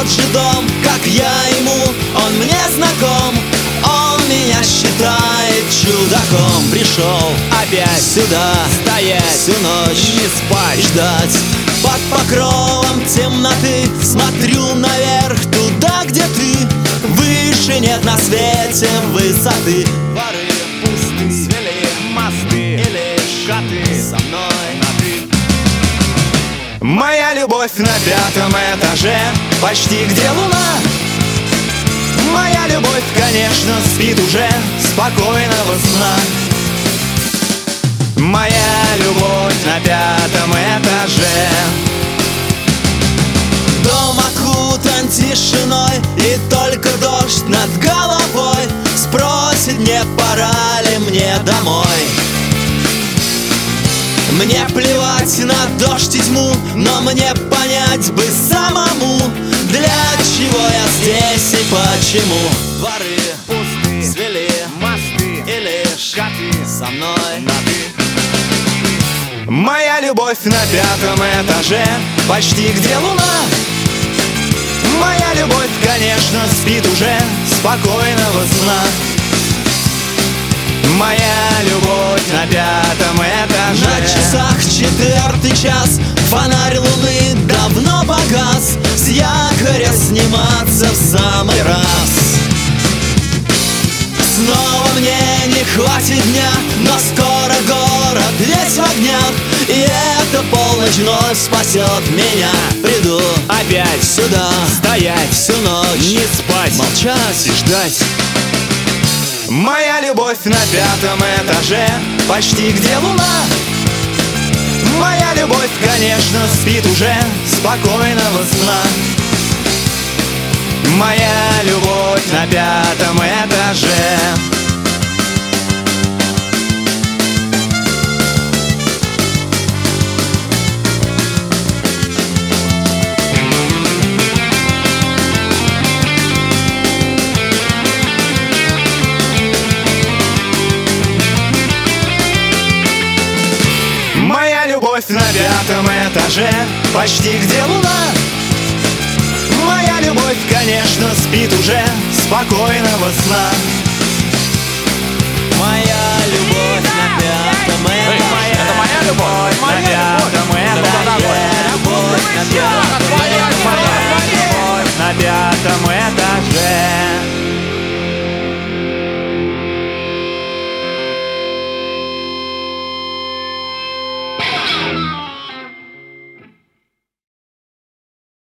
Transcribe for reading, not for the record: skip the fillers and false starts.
же дом, как я ему, он мне знаком. Он меня считает чудаком. Пришел опять сюда, стоять всю ночь, не спать, ждать. Под покровом темноты смотрю наверх, туда, где ты. Выше нет на свете высоты. Дворы пусты, свели мосты, и лишь коты со мной на ты. Моя любовь на 5-м этаже, почти где луна. Моя любовь, конечно, спит уже спокойного сна. Моя любовь на 5-м этаже. Дом окутан тишиной, и только дождь над головой спросит, не пора ли мне домой. Мне плевать на дождь и тьму, но мне понять бы самому, для чего я здесь и почему. Дворы пусты, свели мосты, и лишь коты со мной на ты. Моя любовь на 5-м этаже, почти где луна. Моя любовь, конечно, спит уже спокойного сна. Моя любовь на 5-м этаже. На часах 4-й час, фонарь луны давно погас. С якоря сниматься в самый раз. Снова мне не хватит дня, но скоро город весь в огнях, и эта полночь вновь спасет меня. Приду опять сюда, стоять всю ночь, не спать, молчать и ждать. Моя любовь на 5-м этаже, почти где луна. Моя любовь, конечно, спит уже спокойного сна. Моя любовь на 5-м этаже. Моя любовь на 5-м этаже, почти где луна. Моя любовь, конечно, спит уже спокойного сна. Моя любовь на 5-м этаже. Это моя любовь. На 5-м этаже.